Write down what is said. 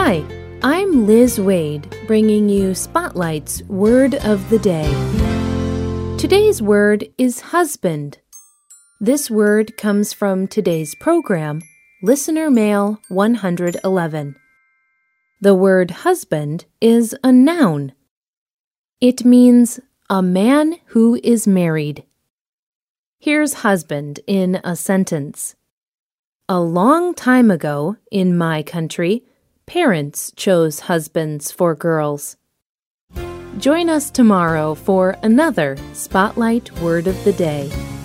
Hi, I'm Liz Wade, bringing you Spotlight's Word of the Day. Today's word is husband. This word comes from today's program, Listener Mail 111. The word husband is a noun. It means a man who is married. Here's husband in a sentence. A long time ago, in my country, parents chose husbands for girls. Join us tomorrow for another Spotlight Word of the Day.